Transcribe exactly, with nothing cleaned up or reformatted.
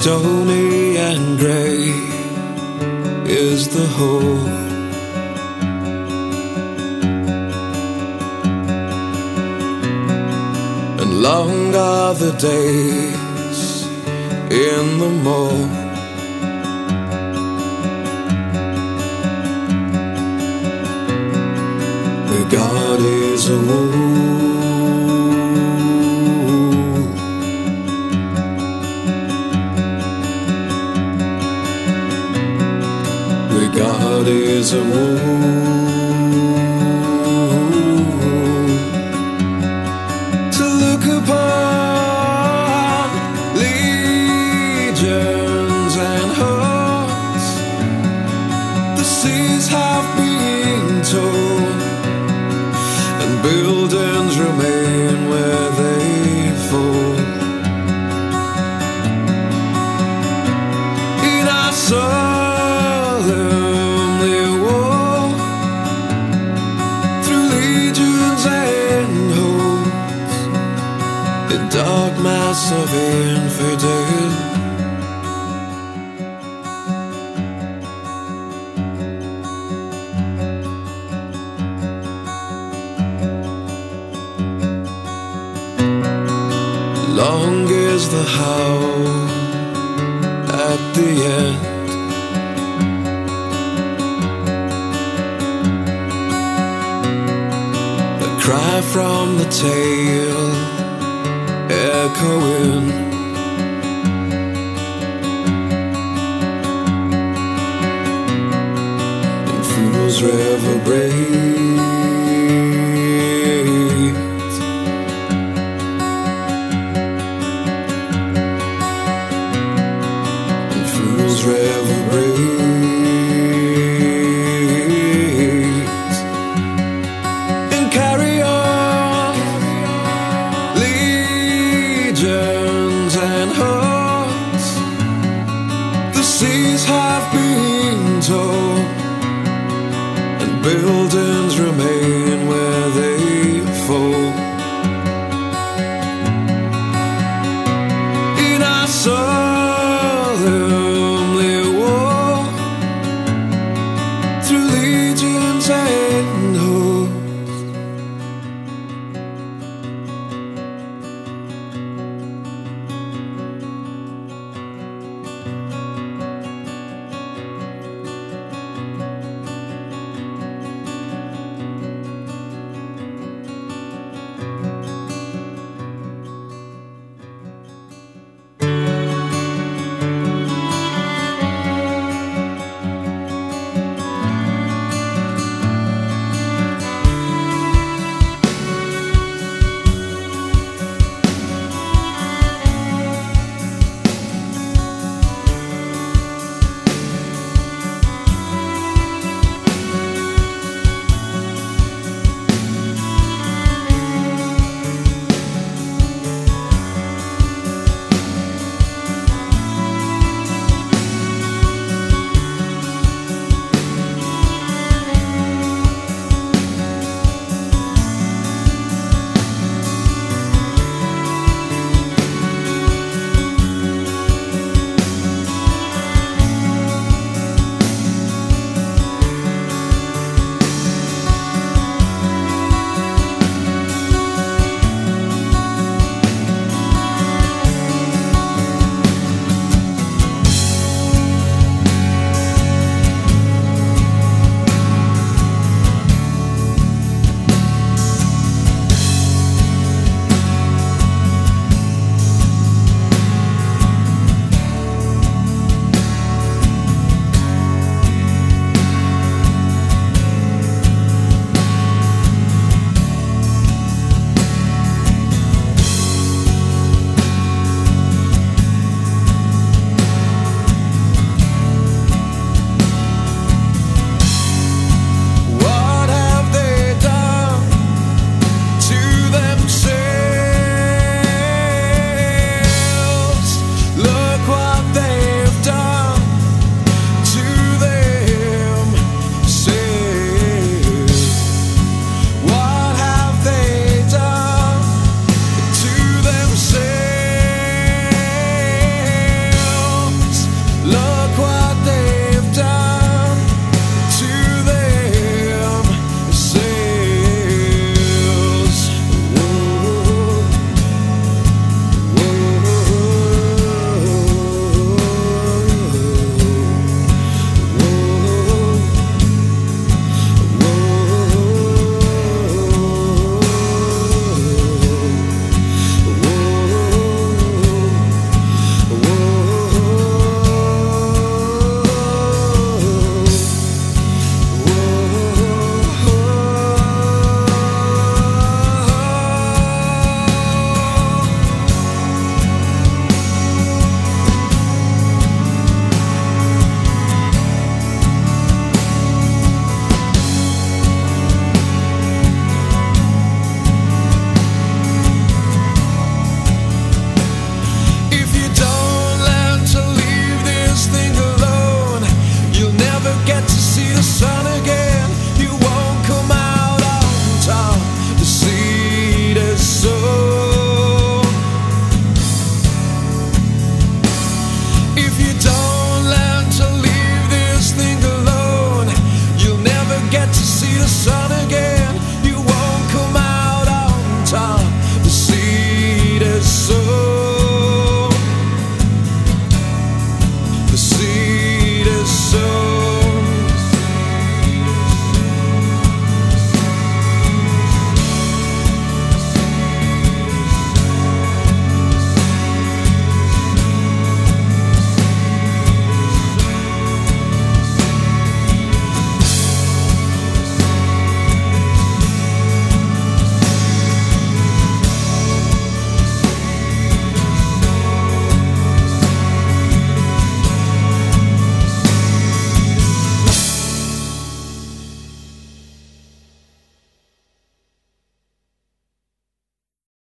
Stony and grey is the whole. And long are the days in the mold. Where God is a wound. God is a wound to look upon legions and hearts. The seas have been torn and buildings remain where they fall. In our soul dark mass of infidel. Long is the howl at the end. The cry from the tail echoing. And fools reverberate. And fools reverberate. And carry on. And hearts, the seas have been torn and buildings remain where they fall. In our soul